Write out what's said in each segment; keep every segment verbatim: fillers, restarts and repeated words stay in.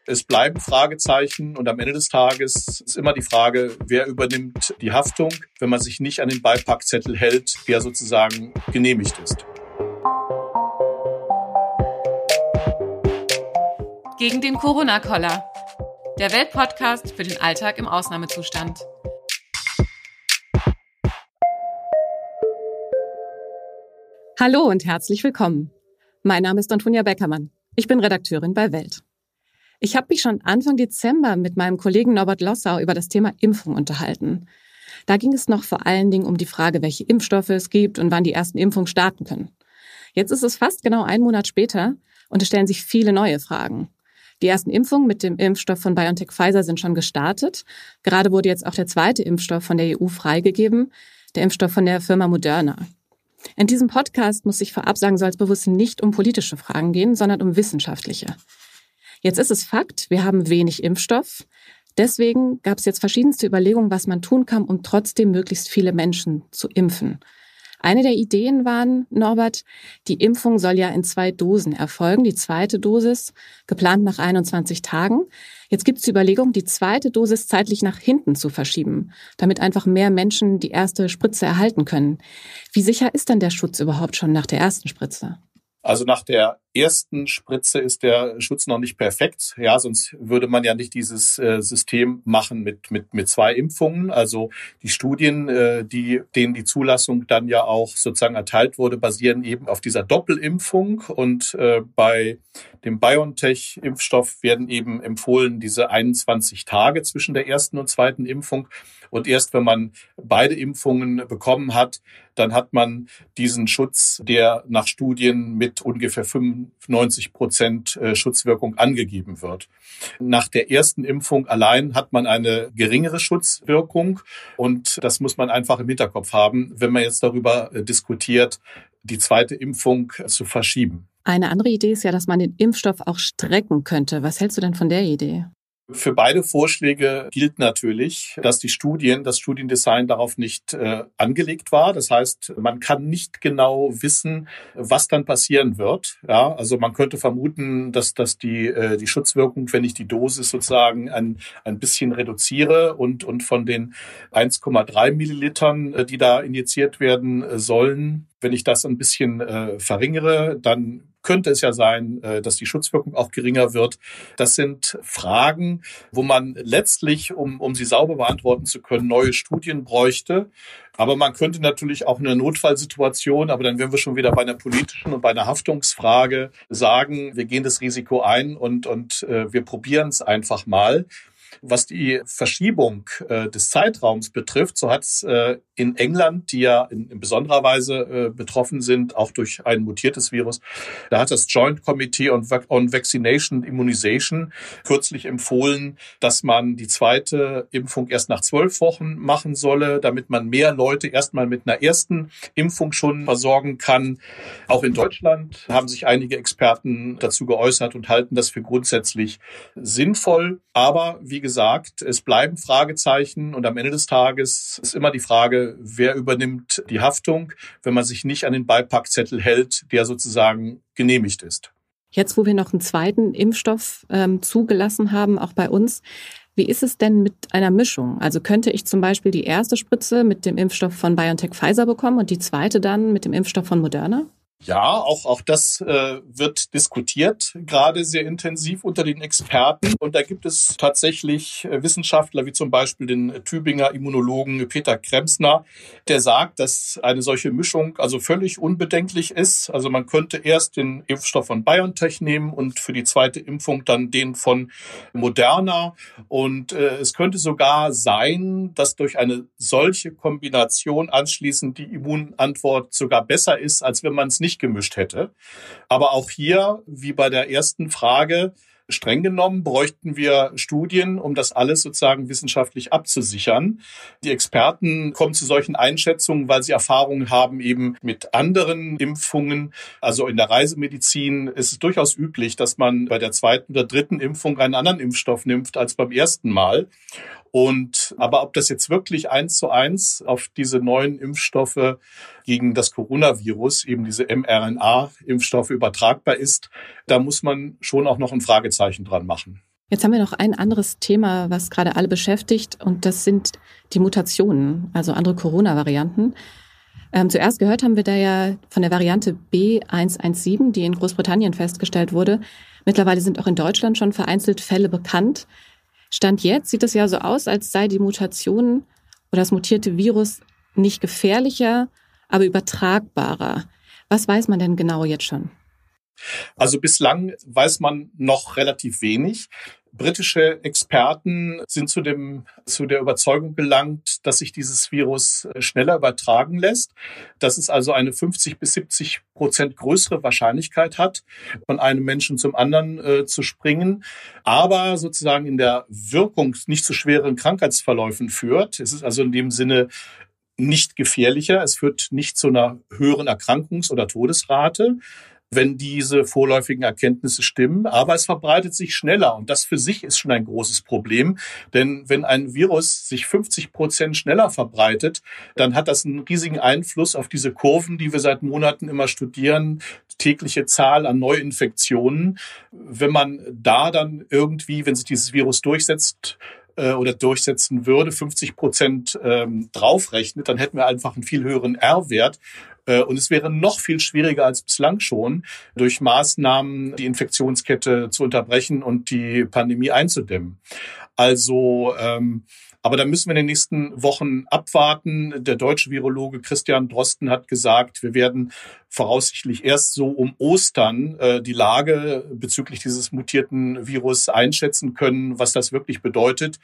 Es bleiben Fragezeichen und am Ende des Tages ist immer die Frage, wer übernimmt die Haftung, wenn man sich nicht an den Beipackzettel hält, der sozusagen genehmigt ist. Gegen den Corona-Koller. Der Weltpodcast für den Alltag im Ausnahmezustand. Hallo und herzlich willkommen. Mein Name ist Antonia Beckermann. Ich bin Redakteurin bei Welt. Ich habe mich schon Anfang Dezember mit meinem Kollegen Norbert Lossau über das Thema Impfung unterhalten. Da ging es noch vor allen Dingen um die Frage, welche Impfstoffe es gibt und wann die ersten Impfungen starten können. Jetzt ist es fast genau einen Monat später und es stellen sich viele neue Fragen. Die ersten Impfungen mit dem Impfstoff von BioNTech Pfizer sind schon gestartet. Gerade wurde jetzt auch der zweite Impfstoff von der E U freigegeben, der Impfstoff von der Firma Moderna. In diesem Podcast, muss ich vorab sagen, soll es bewusst nicht um politische Fragen gehen, sondern um wissenschaftliche. Jetzt ist es Fakt, wir haben wenig Impfstoff. Deswegen gab es jetzt verschiedenste Überlegungen, was man tun kann, um trotzdem möglichst viele Menschen zu impfen. Eine der Ideen waren, Norbert, die Impfung soll ja in zwei Dosen erfolgen. Die zweite Dosis geplant nach einundzwanzig Tagen. Jetzt gibt es die Überlegung, die zweite Dosis zeitlich nach hinten zu verschieben, damit einfach mehr Menschen die erste Spritze erhalten können. Wie sicher ist denn der Schutz überhaupt schon nach der ersten Spritze? Also nach der ersten Spritze ist der Schutz noch nicht perfekt. Ja, sonst würde man ja nicht dieses äh, System machen mit mit mit zwei Impfungen. Also die Studien, äh, die denen die Zulassung dann ja auch sozusagen erteilt wurde, basieren eben auf dieser Doppelimpfung. Und äh, bei dem BioNTech-Impfstoff werden eben empfohlen diese einundzwanzig Tage zwischen der ersten und zweiten Impfung. Und erst wenn man beide Impfungen bekommen hat, dann hat man diesen Schutz, der nach Studien mit ungefähr fünfundneunzig Prozent Schutzwirkung angegeben wird. Nach der ersten Impfung allein hat man eine geringere Schutzwirkung. Und das muss man einfach im Hinterkopf haben, wenn man jetzt darüber diskutiert, die zweite Impfung zu verschieben. Eine andere Idee ist ja, dass man den Impfstoff auch strecken könnte. Was hältst du denn von der Idee? Für beide Vorschläge gilt natürlich, dass die Studien, das Studiendesign darauf nicht äh, angelegt war. Das heißt, man kann nicht genau wissen, was dann passieren wird. Ja, also man könnte vermuten, dass, dass die, äh, die Schutzwirkung, wenn ich die Dosis sozusagen ein, ein bisschen reduziere und, und von den eins Komma drei Millilitern, äh, die da injiziert werden äh, sollen, wenn ich das ein bisschen äh, verringere, dann könnte es ja sein, äh, dass die Schutzwirkung auch geringer wird. Das sind Fragen, wo man letztlich, um, um sie sauber beantworten zu können, neue Studien bräuchte. Aber man könnte natürlich auch in einer Notfallsituation, aber dann wären wir schon wieder bei einer politischen und bei einer Haftungsfrage, sagen, wir gehen das Risiko ein und, und äh, wir probieren es einfach mal. Was die Verschiebung äh, des Zeitraums betrifft, so hat es äh, in England, die ja in, in besonderer Weise äh, betroffen sind, auch durch ein mutiertes Virus, da hat das Joint Committee on, on Vaccination and Immunization kürzlich empfohlen, dass man die zweite Impfung erst nach zwölf Wochen machen solle, damit man mehr Leute erstmal mit einer ersten Impfung schon versorgen kann. Auch in Deutschland haben sich einige Experten dazu geäußert und halten das für grundsätzlich sinnvoll. Aber wie gesagt, es bleiben Fragezeichen und am Ende des Tages ist immer die Frage, wer übernimmt die Haftung, wenn man sich nicht an den Beipackzettel hält, der sozusagen genehmigt ist. Jetzt, wo wir noch einen zweiten Impfstoff ähm, zugelassen haben, auch bei uns, wie ist es denn mit einer Mischung? Also könnte ich zum Beispiel die erste Spritze mit dem Impfstoff von BioNTech Pfizer bekommen und die zweite dann mit dem Impfstoff von Moderna? Ja, auch, auch das äh, wird diskutiert, gerade sehr intensiv unter den Experten. Und da gibt es tatsächlich äh, Wissenschaftler, wie zum Beispiel den Tübinger Immunologen Peter Kremsner, der sagt, dass eine solche Mischung also völlig unbedenklich ist. Also man könnte erst den Impfstoff von BioNTech nehmen und für die zweite Impfung dann den von Moderna. Und äh, es könnte sogar sein, dass durch eine solche Kombination anschließend die Immunantwort sogar besser ist, als wenn man es nicht gemischt hätte. Aber auch hier, wie bei der ersten Frage, streng genommen bräuchten wir Studien, um das alles sozusagen wissenschaftlich abzusichern. Die Experten kommen zu solchen Einschätzungen, weil sie Erfahrungen haben eben mit anderen Impfungen. Also in der Reisemedizin ist es durchaus üblich, dass man bei der zweiten oder dritten Impfung einen anderen Impfstoff nimmt als beim ersten Mal. Und aber ob das jetzt wirklich eins zu eins auf diese neuen Impfstoffe gegen das Coronavirus, eben diese mRNA-Impfstoffe übertragbar ist, da muss man schon auch noch ein Fragezeichen dran machen. Jetzt haben wir noch ein anderes Thema, was gerade alle beschäftigt, und das sind die Mutationen, also andere Corona-Varianten. Ähm, zuerst gehört haben wir da ja von der Variante B eins eins sieben, die in Großbritannien festgestellt wurde. Mittlerweile sind auch in Deutschland schon vereinzelt Fälle bekannt. Stand jetzt sieht es ja so aus, als sei die Mutation oder das mutierte Virus nicht gefährlicher, aber übertragbarer. Was weiß man denn genau jetzt schon? Also bislang weiß man noch relativ wenig. Britische Experten sind zu dem, zu der Überzeugung gelangt, dass sich dieses Virus schneller übertragen lässt, dass es also eine fünfzig bis siebzig Prozent größere Wahrscheinlichkeit hat, von einem Menschen zum anderen äh, zu springen, aber sozusagen in der Wirkung nicht zu schweren Krankheitsverläufen führt. Es ist also in dem Sinne nicht gefährlicher. Es führt nicht zu einer höheren Erkrankungs- oder Todesrate, wenn diese vorläufigen Erkenntnisse stimmen. Aber es verbreitet sich schneller. Und das für sich ist schon ein großes Problem. Denn wenn ein Virus sich fünfzig Prozent schneller verbreitet, dann hat das einen riesigen Einfluss auf diese Kurven, die wir seit Monaten immer studieren, tägliche Zahl an Neuinfektionen. Wenn man da dann irgendwie, wenn sich dieses Virus durchsetzt, oder durchsetzen würde, fünfzig Prozent ähm, draufrechnet, dann hätten wir einfach einen viel höheren R-Wert. Äh, und es wäre noch viel schwieriger als bislang schon, durch Maßnahmen die Infektionskette zu unterbrechen und die Pandemie einzudämmen. Also, ähm, aber da müssen wir in den nächsten Wochen abwarten. Der deutsche Virologe Christian Drosten hat gesagt, wir werden voraussichtlich erst so um Ostern äh, die Lage bezüglich dieses mutierten Virus einschätzen können, was das wirklich bedeutet.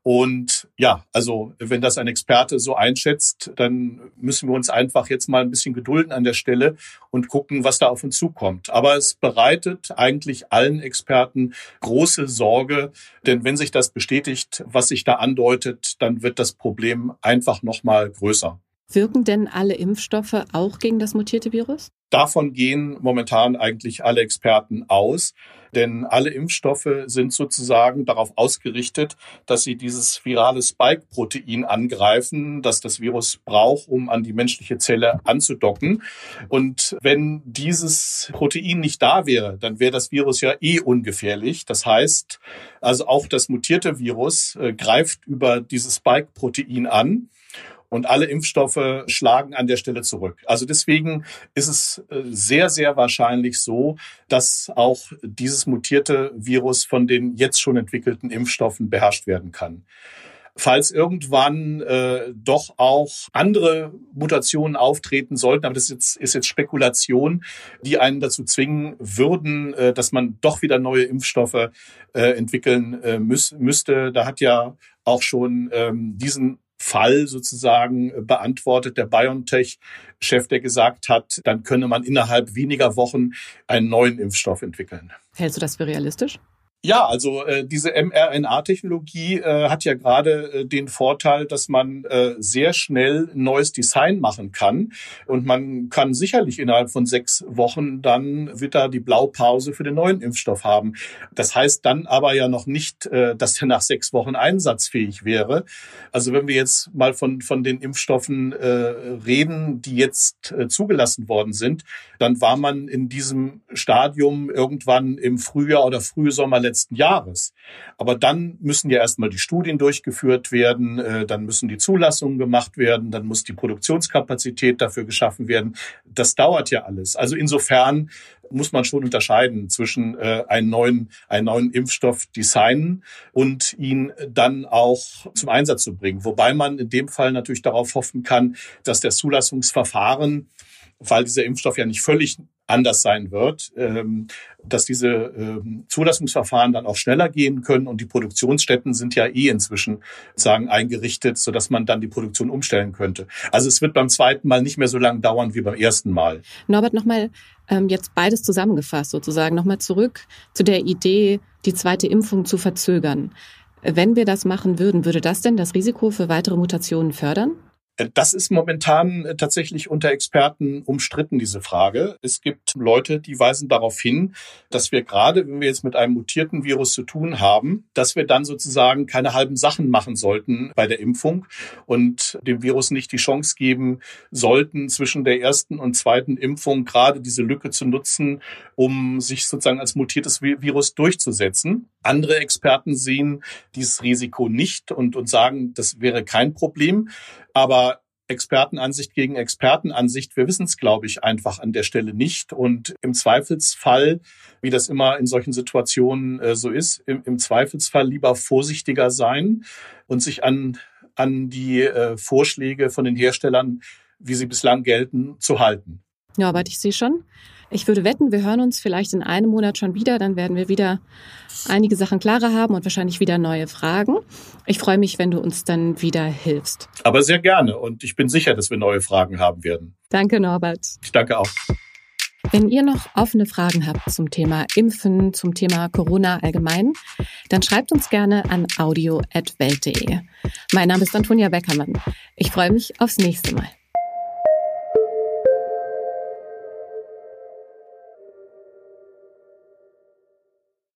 Und ja, also wenn das ein Experte so einschätzt, dann müssen wir uns einfach jetzt mal ein bisschen gedulden an der Stelle und gucken, was da auf uns zukommt. Aber es bereitet eigentlich allen Experten große Sorge, denn wenn sich das bestätigt, was sich da andeutet, dann wird das Problem einfach noch mal größer. Wirken denn alle Impfstoffe auch gegen das mutierte Virus? Davon gehen momentan eigentlich alle Experten aus, denn alle Impfstoffe sind sozusagen darauf ausgerichtet, dass sie dieses virale Spike-Protein angreifen, das das Virus braucht, um an die menschliche Zelle anzudocken. Und wenn dieses Protein nicht da wäre, dann wäre das Virus ja eh ungefährlich. Das heißt, also auch das mutierte Virus äh, greift über dieses Spike-Protein an. Und alle Impfstoffe schlagen an der Stelle zurück. Also deswegen ist es sehr, sehr wahrscheinlich so, dass auch dieses mutierte Virus von den jetzt schon entwickelten Impfstoffen beherrscht werden kann. Falls irgendwann äh, doch auch andere Mutationen auftreten sollten, aber das ist jetzt, ist jetzt Spekulation, die einen dazu zwingen würden, äh, dass man doch wieder neue Impfstoffe äh, entwickeln äh, müß, müsste. Da hat ja auch schon ähm, diesen Fall sozusagen beantwortet der BioNTech-Chef, der gesagt hat, dann könne man innerhalb weniger Wochen einen neuen Impfstoff entwickeln. Hältst du das für realistisch? Ja, also äh, diese mRNA-Technologie äh, hat ja gerade äh, den Vorteil, dass man äh, sehr schnell ein neues Design machen kann. Und man kann sicherlich innerhalb von sechs Wochen dann wieder die Blaupause für den neuen Impfstoff haben. Das heißt dann aber ja noch nicht, äh, dass der nach sechs Wochen einsatzfähig wäre. Also wenn wir jetzt mal von von den Impfstoffen äh, reden, die jetzt äh, zugelassen worden sind, dann war man in diesem Stadium irgendwann im Frühjahr oder Frühsommer letzten Jahres. Aber dann müssen ja erstmal die Studien durchgeführt werden, äh, dann müssen die Zulassungen gemacht werden, dann muss die Produktionskapazität dafür geschaffen werden. Das dauert ja alles. Also insofern muss man schon unterscheiden zwischen äh, einen neuen, einen neuen Impfstoff designen und ihn dann auch zum Einsatz zu bringen. Wobei man in dem Fall natürlich darauf hoffen kann, dass das Zulassungsverfahren, weil dieser Impfstoff ja nicht völlig anders sein wird, ähm, dass diese ähm, Zulassungsverfahren dann auch schneller gehen können und die Produktionsstätten sind ja eh inzwischen sagen eingerichtet, sodass man dann die Produktion umstellen könnte. Also es wird beim zweiten Mal nicht mehr so lange dauern wie beim ersten Mal. Norbert, nochmal ähm, jetzt beides zusammengefasst sozusagen, nochmal zurück zu der Idee, die zweite Impfung zu verzögern. Wenn wir das machen würden, würde das denn das Risiko für weitere Mutationen fördern? Das ist momentan tatsächlich unter Experten umstritten, diese Frage. Es gibt Leute, die weisen darauf hin, dass wir gerade, wenn wir jetzt mit einem mutierten Virus zu tun haben, dass wir dann sozusagen keine halben Sachen machen sollten bei der Impfung und dem Virus nicht die Chance geben sollten, zwischen der ersten und zweiten Impfung gerade diese Lücke zu nutzen, um sich sozusagen als mutiertes Virus durchzusetzen. Andere Experten sehen dieses Risiko nicht und, und sagen, das wäre kein Problem. Aber Expertenansicht gegen Expertenansicht, wir wissen es, glaube ich, einfach an der Stelle nicht. Und im Zweifelsfall, wie das immer in solchen Situationen äh, so ist, im, im Zweifelsfall lieber vorsichtiger sein und sich an, an die äh, Vorschläge von den Herstellern, wie sie bislang gelten, zu halten. Ja, aber ich sehe schon. Ich würde wetten, wir hören uns vielleicht in einem Monat schon wieder. Dann werden wir wieder einige Sachen klarer haben und wahrscheinlich wieder neue Fragen. Ich freue mich, wenn du uns dann wieder hilfst. Aber sehr gerne. Und ich bin sicher, dass wir neue Fragen haben werden. Danke, Norbert. Ich danke auch. Wenn ihr noch offene Fragen habt zum Thema Impfen, zum Thema Corona allgemein, dann schreibt uns gerne an audio at welt punkt de. Mein Name ist Antonia Beckermann. Ich freue mich aufs nächste Mal.